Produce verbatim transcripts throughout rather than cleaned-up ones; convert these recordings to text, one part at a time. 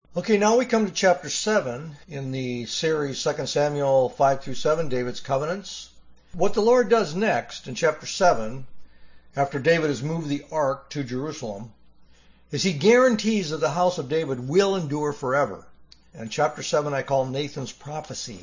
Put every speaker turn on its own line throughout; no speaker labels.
Okay, now we come to chapter seven in the series Second Samuel five through seven, David's covenants. What the Lord does next in chapter seven, after David has moved the ark to Jerusalem, is he guarantees that the house of David will endure forever. And chapter seven I call Nathan's prophecy.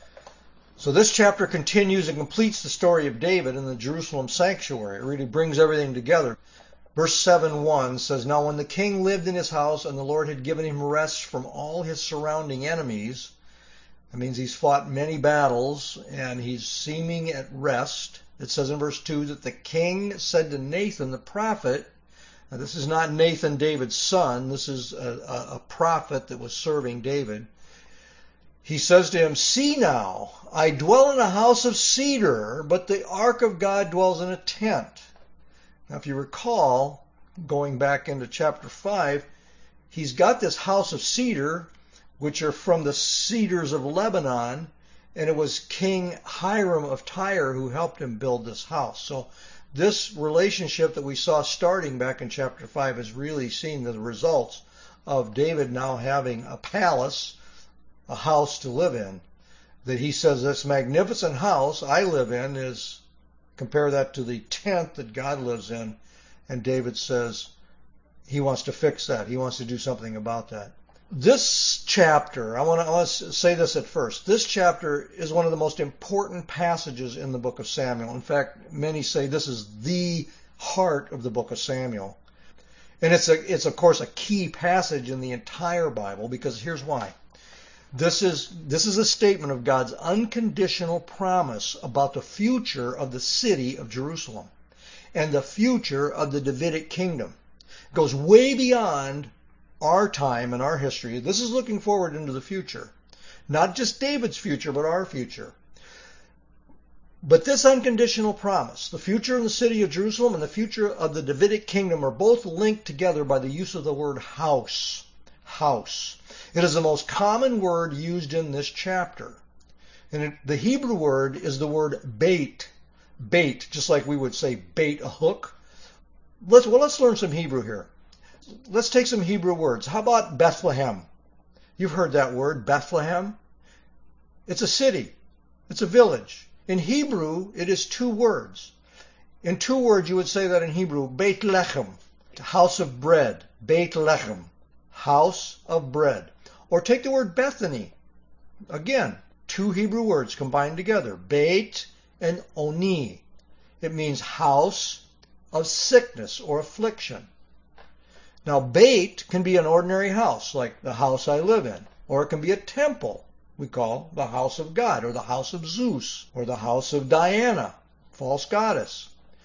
So this chapter continues and completes the story of David in the Jerusalem sanctuary. It really brings everything together. Verse seven one says, Now when the king lived in his house and the Lord had given him rest from all his surrounding enemies, that means he's fought many battles and he's seeming at rest. It says in verse two that the king said to Nathan the prophet, now this is not Nathan, David's son, this is a, a, a prophet that was serving David. He says to him, See now, I dwell in a house of cedar, but the ark of God dwells in a tent. Now, if you recall, going back into chapter five, he's got this house of cedar, which are from the cedars of Lebanon, and it was King Hiram of Tyre who helped him build this house. So this relationship that we saw starting back in chapter five is really seeing the results of David now having a palace, a house to live in. That he says, this magnificent house I live in is... Compare that to the tent that God lives in, and David says he wants to fix that. He wants to do something about that. This chapter, I want to let's say this at first. This chapter is one of the most important passages in the book of Samuel. In fact, many say this is the heart of the book of Samuel. And it's, a, it's of course, a key passage in the entire Bible, because here's why. This is, this is a statement of God's unconditional promise about the future of the city of Jerusalem and the future of the Davidic kingdom. It goes way beyond our time and our history. This is looking forward into the future. Not just David's future, but our future. But this unconditional promise, the future of the city of Jerusalem and the future of the Davidic kingdom, are both linked together by the use of the word house. House. It is the most common word used in this chapter. And it, the Hebrew word is the word bait. Bait, just like we would say bait a hook. Let's, well, let's learn some Hebrew here. Let's take some Hebrew words. How about Bethlehem? You've heard that word, Bethlehem. It's a city. It's a village. In Hebrew, it is two words. In two words, you would say that in Hebrew, Beit Lechem, house of bread. Beit Lechem, house of bread. Or take the word Bethany. Again, two Hebrew words combined together. Beit and Oni. It means house of sickness or affliction. Now, Beit can be an ordinary house, like the house I live in. Or it can be a temple, we call the house of God, or the house of Zeus, or the house of Diana, false goddess.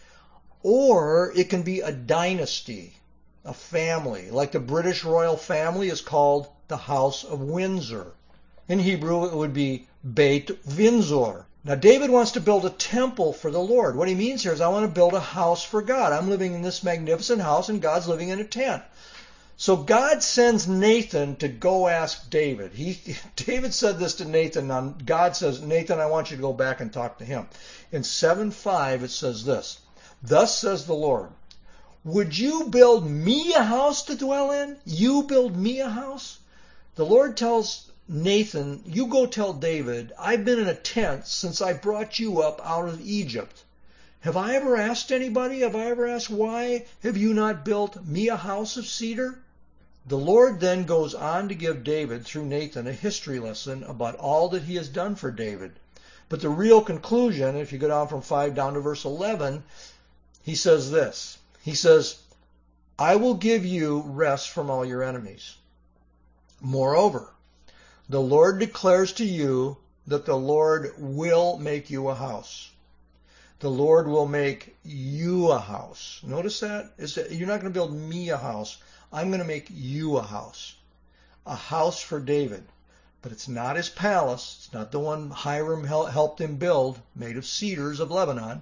Or it can be a dynasty, a family, like the British royal family is called the House of Windsor. In Hebrew, it would be Beit Windsor. Now, David wants to build a temple for the Lord. What he means here is, I want to build a house for God. I'm living in this magnificent house, and God's living in a tent. So God sends Nathan to go ask David. He, David said this to Nathan. Now God says, Nathan, I want you to go back and talk to him. In seven five, it says this, Thus says the Lord, Would you build me a house to dwell in? You build me a house? The Lord tells Nathan, you go tell David, I've been in a tent since I brought you up out of Egypt. Have I ever asked anybody? Have I ever asked, why have you not built me a house of cedar? The Lord then goes on to give David, through Nathan, a history lesson about all that he has done for David. But the real conclusion, if you go down from five down to verse eleven, he says this. He says, I will give you rest from all your enemies. Moreover, the Lord declares to you that the Lord will make you a house. The Lord will make you a house. Notice that? Is that you're not going to build me a house. I'm going to make you a house. A house for David. But it's not his palace. It's not the one Hiram helped him build, made of cedars of Lebanon.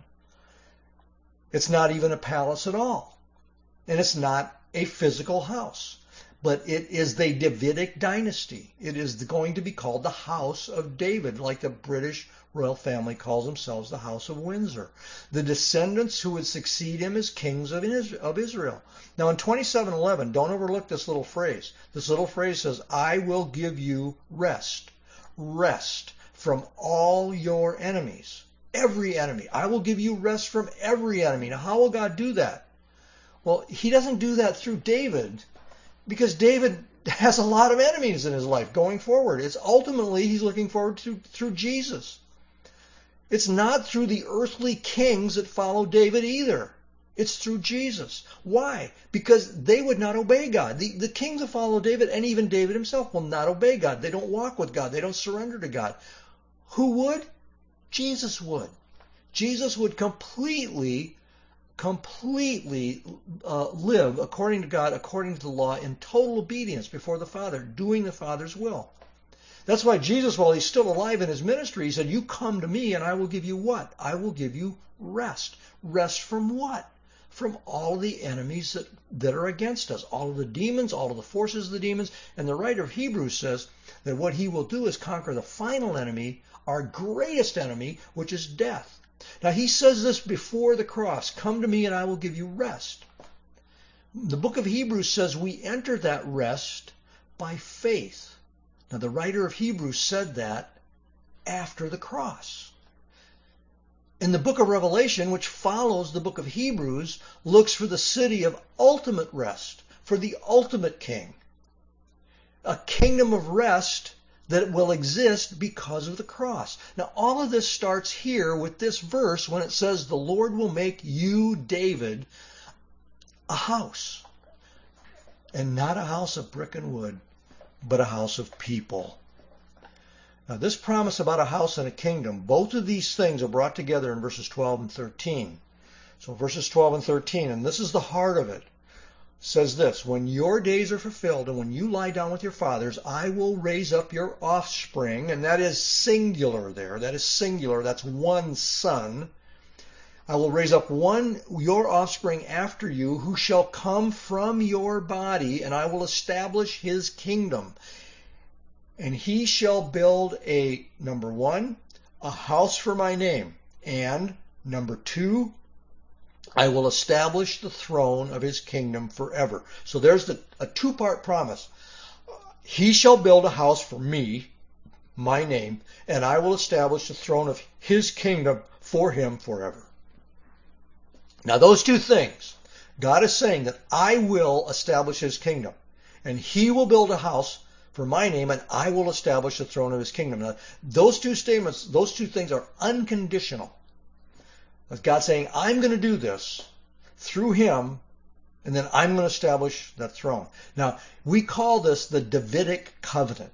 It's not even a palace at all. And it's not a physical house. but it is the Davidic dynasty. It is going to be called the House of David, like the British royal family calls themselves the House of Windsor. The descendants who would succeed him as kings of Israel. Now in twenty-seven eleven, don't overlook this little phrase. This little phrase says, I will give you rest. Rest from all your enemies. Every enemy. I will give you rest from every enemy. Now how will God do that? Well, he doesn't do that through David, because David has a lot of enemies in his life going forward. It's ultimately he's looking forward to through Jesus. It's not through the earthly kings that follow David either. It's through Jesus. Why? Because they would not obey God. The, the kings that follow David, and even David himself, will not obey God. They don't walk with God. They don't surrender to God. Who would? Jesus would. Jesus would completely, completely uh, live according to God, according to the law, in total obedience before the Father, doing the Father's will. That's why Jesus, while he's still alive in his ministry, he said, you come to me and I will give you what? I will give you rest. Rest from what? From all the enemies that, that are against us. All of the demons, all of the forces of the demons. And the writer of Hebrews says that what he will do is conquer the final enemy, our greatest enemy, which is death. Now he says this before the cross. Come to me and I will give you rest. The book of Hebrews says we enter that rest by faith. Now, the writer of Hebrews said that after the cross. In the book of Revelation, which follows the book of Hebrews, looks for the city of ultimate rest, for the ultimate king. A kingdom of rest that will exist because of the cross. Now, all of this starts here with this verse when it says, the Lord will make you, David, a house. And not a house of brick and wood, but a house of people. Now this promise about a house and a kingdom, both of these things are brought together in verses twelve and thirteen. So verses twelve and thirteen, and this is the heart of it, says this, when your days are fulfilled and when you lie down with your fathers, I will raise up your offspring, and that is singular there, that is singular, that's one son. I will raise up one, your offspring after you, who shall come from your body, and I will establish his kingdom. And he shall build a, number one, a house for my name. And, number two, I will establish the throne of his kingdom forever. So there's the, a two-part promise. He shall build a house for me, my name, and I will establish the throne of his kingdom for him forever. Now those two things, God is saying that I will establish his kingdom, and he will build a house for my name, and I will establish the throne of his kingdom. Now those two statements, those two things are unconditional. That's God saying, I'm going to do this through him, and then I'm going to establish that throne. Now we call this the Davidic covenant.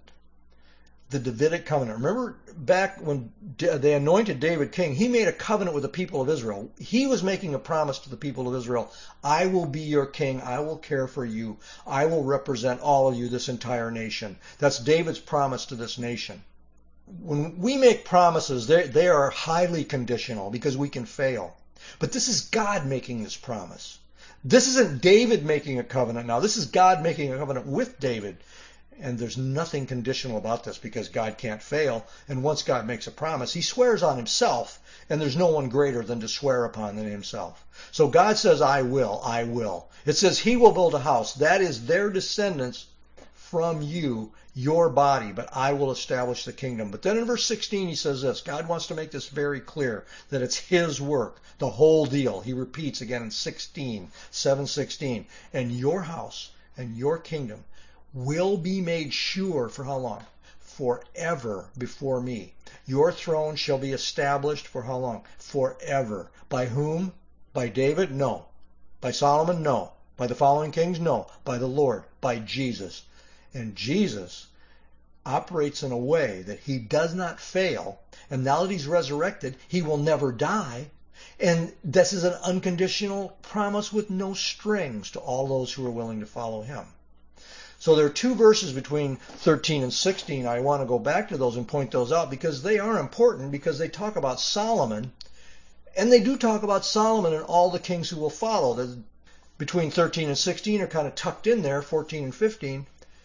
The Davidic covenant. Remember back when they anointed David king, he made a covenant with the people of Israel. He was making a promise to the people of Israel. I will be your king. I will care for you. I will represent all of you, this entire nation. That's David's promise to this nation. When we make promises, they, they are highly conditional because we can fail. But this is God making this promise. This isn't David making a covenant now. This is God making a covenant with David. And there's nothing conditional about this because God can't fail. And once God makes a promise, he swears on himself. And there's no one greater than to swear upon than himself. So God says, I will, I will. It says he will build a house. That is their descendants from you, your body. But I will establish the kingdom. But then in verse sixteen he says this. God wants to make this very clear that it's his work. The whole deal. He repeats again in sixteen, seven sixteen. And your house and your kingdom will be made sure for how long? Forever before me. Your throne shall be established for how long? Forever. By whom? By David? No. By Solomon? No. By the following kings? No. By the Lord. By Jesus. And Jesus operates in a way that he does not fail. And now that he's resurrected, he will never die. And this is an unconditional promise with no strings to all those who are willing to follow him. So there are two verses between thirteen and sixteen. I want to go back to those and point those out because they are important because they talk about Solomon, and they do talk about Solomon and all the kings who will follow. between thirteen and sixteen are kind of tucked in there, fourteen and fifteen.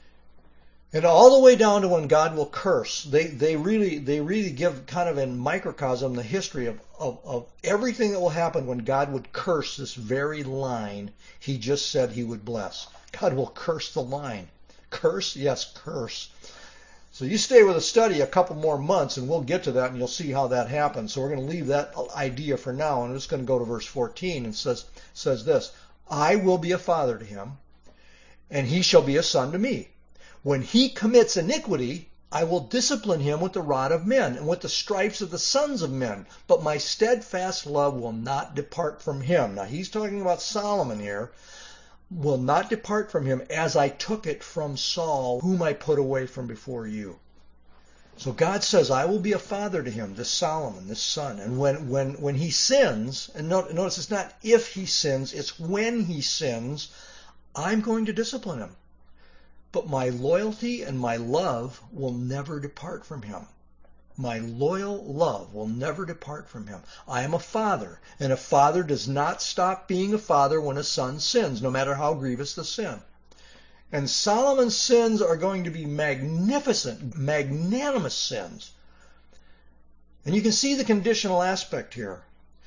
And all the way down to when God will curse. They they really they really give kind of in microcosm the history of, of, of everything that will happen when God would curse this very line he just said he would bless. God will curse the line. Curse? Yes, curse. So you stay with the study a couple more months and we'll get to that and you'll see how that happens. So we're going to leave that idea for now and I'm just going to go to verse fourteen and it says, says this, I will be a father to him and he shall be a son to me. When he commits iniquity, I will discipline him with the rod of men and with the stripes of the sons of men. But my steadfast love will not depart from him. Now he's talking about Solomon here. Will not depart from him as I took it from Saul, whom I put away from before you. So God says, I will be a father to him, this Solomon, this son. And when, when, when he sins, and notice it's not if he sins, it's when he sins, I'm going to discipline him. But my loyalty and my love will never depart from him. My loyal love will never depart from him. I am a father, and a father does not stop being a father when a son sins, no matter how grievous the sin. And Solomon's sins are going to be magnificent, magnanimous sins. And you can see the conditional aspect here.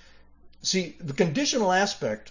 See, the conditional aspect,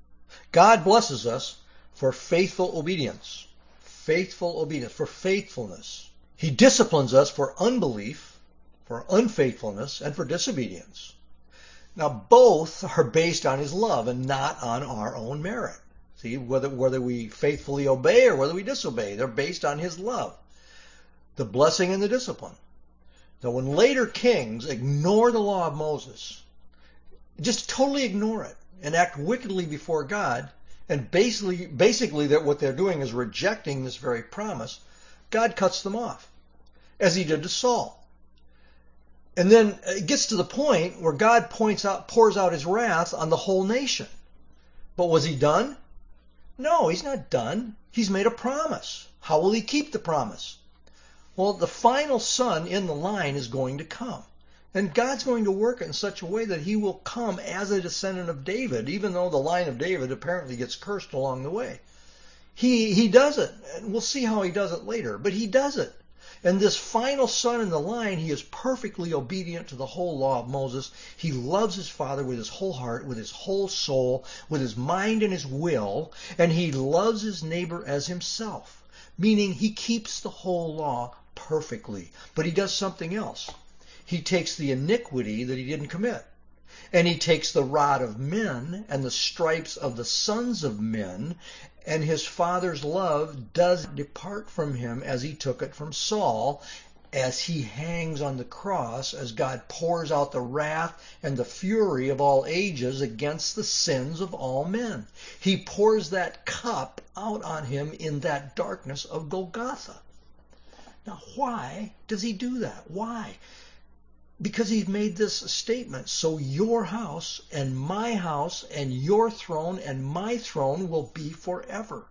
God blesses us for faithful obedience. Faithful obedience, for faithfulness. He disciplines us for unbelief, for unfaithfulness, and for disobedience. Now both are based on his love and not on our own merit. See, whether, whether we faithfully obey or whether we disobey, they're based on his love. The blessing and the discipline. Now when later kings ignore the law of Moses, just totally ignore it and act wickedly before God, and basically, basically that what they're doing is rejecting this very promise, God cuts them off, as he did to Saul. And then it gets to the point where God points out, pours out his wrath on the whole nation. But was he done? No, he's not done. He's made a promise. How will he keep the promise? Well, the final son in the line is going to come. And God's going to work it in such a way that he will come as a descendant of David, even though the line of David apparently gets cursed along the way. He, he does it. And we'll see how he does it later, but he does it. And this final son in the line, he is perfectly obedient to the whole law of Moses. He loves his father with his whole heart, with his whole soul, with his mind and his will, and he loves his neighbor as himself, meaning he keeps the whole law perfectly. But he does something else. He takes the iniquity that he didn't commit. And he takes the rod of men and the stripes of the sons of men, and his father's love does depart from him as he took it from Saul, as he hangs on the cross, as God pours out the wrath and the fury of all ages against the sins of all men. He pours that cup out on him in that darkness of Golgotha. Now, why does he do that? Why? Because he's made this statement, so your house and my house and your throne and my throne will be forever.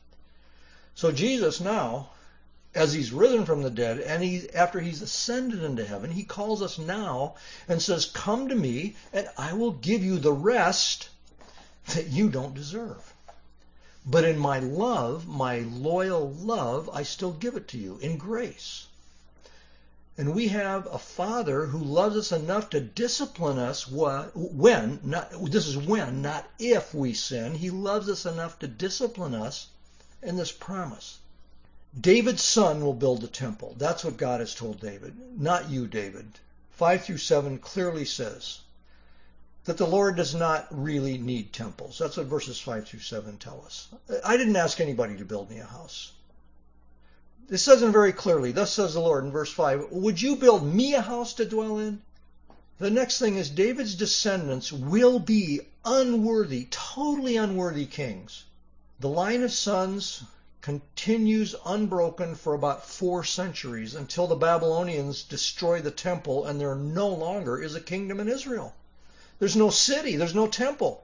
So Jesus now, as he's risen from the dead and he, after he's ascended into heaven, he calls us now and says, come to me and I will give you the rest that you don't deserve. But in my love, my loyal love, I still give it to you in grace. And we have a Father who loves us enough to discipline us when, not, this is when, not if we sin. He loves us enough to discipline us in this promise. David's son will build the temple. That's what God has told David, not you, David. five through seven clearly says that the Lord does not really need temples. That's what verses five through seven tell us. I didn't ask anybody to build me a house. It says it very clearly, thus says the Lord in verse five, would you build me a house to dwell in? The next thing is David's descendants will be unworthy, totally unworthy kings. The line of sons continues unbroken for about four centuries until the Babylonians destroy the temple and there no longer is a kingdom in Israel. There's no city, there's no temple.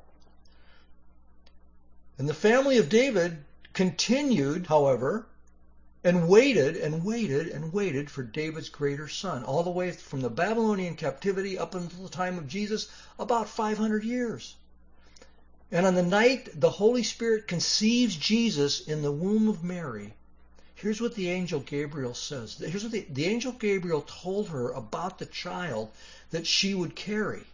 And the family of David continued, however, and waited and waited and waited for David's greater son, all the way from the Babylonian captivity up until the time of Jesus, about five hundred years. And on the night the Holy Spirit conceives Jesus in the womb of Mary, here's what the angel Gabriel says. Here's what the, the angel Gabriel told her about the child that she would carry.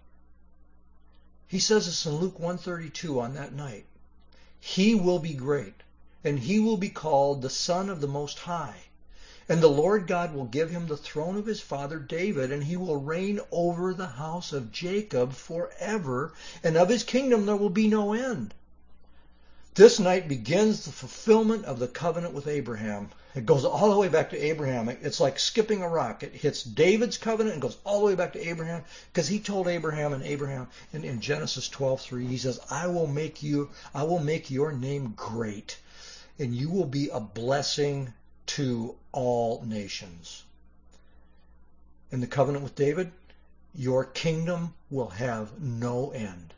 He says this in Luke one thirty-two on that night. He will be great, and he will be called the Son of the Most High. And the Lord God will give him the throne of his father David, and he will reign over the house of Jacob forever, and of his kingdom there will be no end. This night begins the fulfillment of the covenant with Abraham. It goes all the way back to Abraham. It's like skipping a rock. It hits David's covenant and goes all the way back to Abraham, because he told Abraham and Abraham in, in Genesis twelve three, he says, I will make you, I will make your name great, and you will be a blessing to all nations. In the covenant with David, your kingdom will have no end.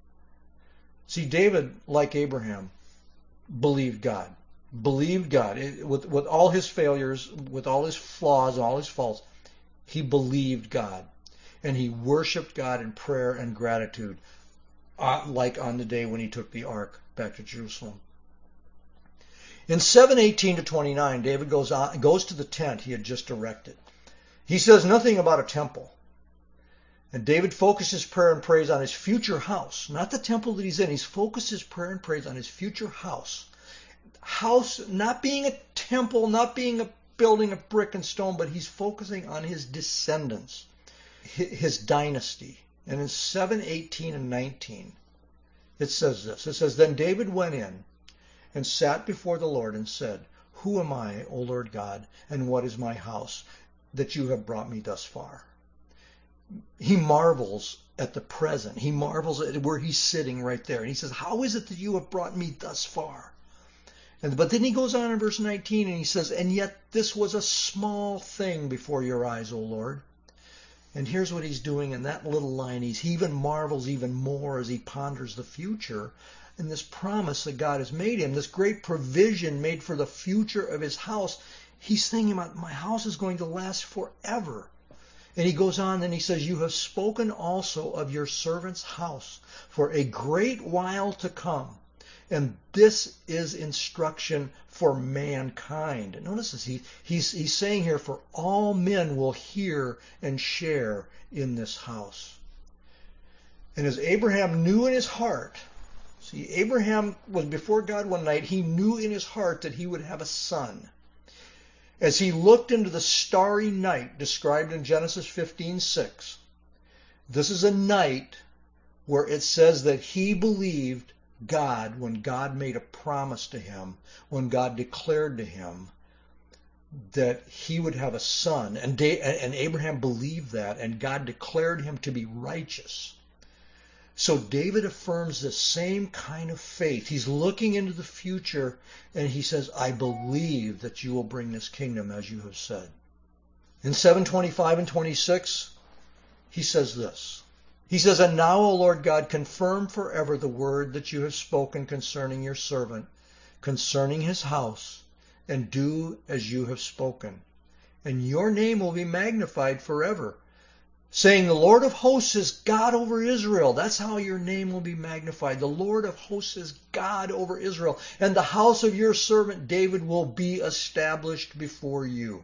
See, David, like Abraham, believed God. Believed God. It, with, with all his failures, with all his flaws, all his faults, he believed God. And he worshiped God in prayer and gratitude, uh, like on the day when he took the ark back to Jerusalem. In seven eighteen to twenty-nine, David goes on, goes to the tent he had just erected. He says nothing about a temple. And David focuses prayer and praise on his future house, not the temple that he's in. He's focused his prayer and praise on his future house. House not being a temple, not being a building of brick and stone, but he's focusing on his descendants, his dynasty. And in seven eighteen and nineteen, it says this. It says, Then David went in and sat before the Lord and said, Who am I, O Lord God, and what is my house, that you have brought me thus far? He marvels at the present. He marvels at where he's sitting right there. And he says, how is it that you have brought me thus far? And, but then he goes on in verse nineteen and he says, and yet this was a small thing before your eyes, O Lord. And here's what he's doing in that little line. He's, he even marvels even more as he ponders the future and this promise that God has made him, this great provision made for the future of his house. He's thinking about, my house is going to last forever. And he goes on and he says, you have spoken also of your servant's house for a great while to come. And this is instruction for mankind. Notice this. He, he's, he's saying here, for all men will hear and share in this house. And as Abraham knew in his heart, see, Abraham was before God one night, he knew in his heart that he would have a son. As he looked into the starry night described in Genesis fifteen six, this is a night where it says that he believed God when God made a promise to him, when God declared to him that he would have a son. And, da- and Abraham believed that, and God declared him to be righteous. So David affirms the same kind of faith. He's looking into the future and he says, I believe that you will bring this kingdom as you have said. In seven twenty-five and twenty-six, he says this. He says, and now, O Lord God, confirm forever the word that you have spoken concerning your servant, concerning his house, and do as you have spoken. And your name will be magnified forever, saying, the Lord of hosts is God over Israel. That's how your name will be magnified. The Lord of hosts is God over Israel. And the house of your servant David will be established before you.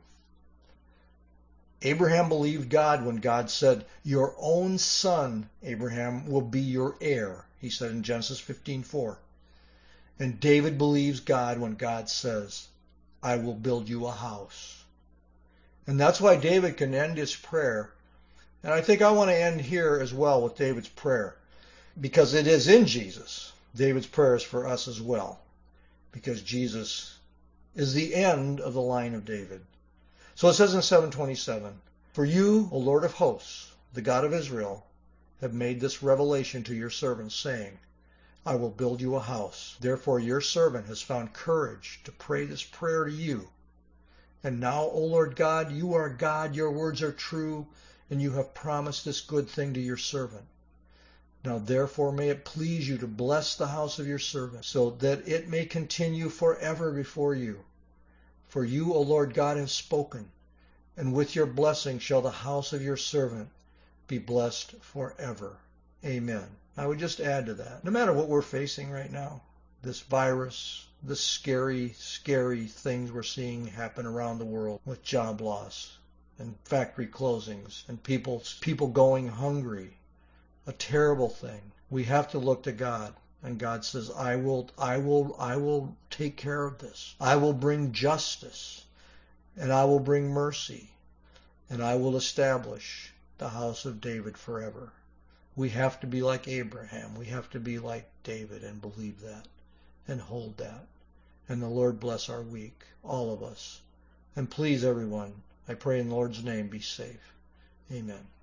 Abraham believed God when God said, your own son, Abraham, will be your heir. He said in Genesis fifteen four. And David believes God when God says, I will build you a house. And that's why David can end his prayer. And I think I want to end here as well with David's prayer, because it is in Jesus. David's prayer is for us as well, because Jesus is the end of the line of David. So it says in seven twenty-seven, for you, O Lord of hosts, the God of Israel, have made this revelation to your servant, saying, I will build you a house. Therefore your servant has found courage to pray this prayer to you. And now, O Lord God, you are God, your words are true, and you have promised this good thing to your servant. Now therefore may it please you to bless the house of your servant, so that it may continue forever before you. For you, O Lord God, have spoken, and with your blessing shall the house of your servant be blessed forever. Amen. I would just add to that. No matter what we're facing right now, this virus, the scary, scary things we're seeing happen around the world with job loss and factory closings and people people going hungry, a terrible thing. We have to look to God, and God says, I will I will I will take care of this. I will bring justice, and I will bring mercy, and I will establish the house of David forever. We have to be like Abraham. We have to be like David and believe that and hold that. And the Lord bless our week, all of us. And please, everyone, I pray in the Lord's name, be safe. Amen.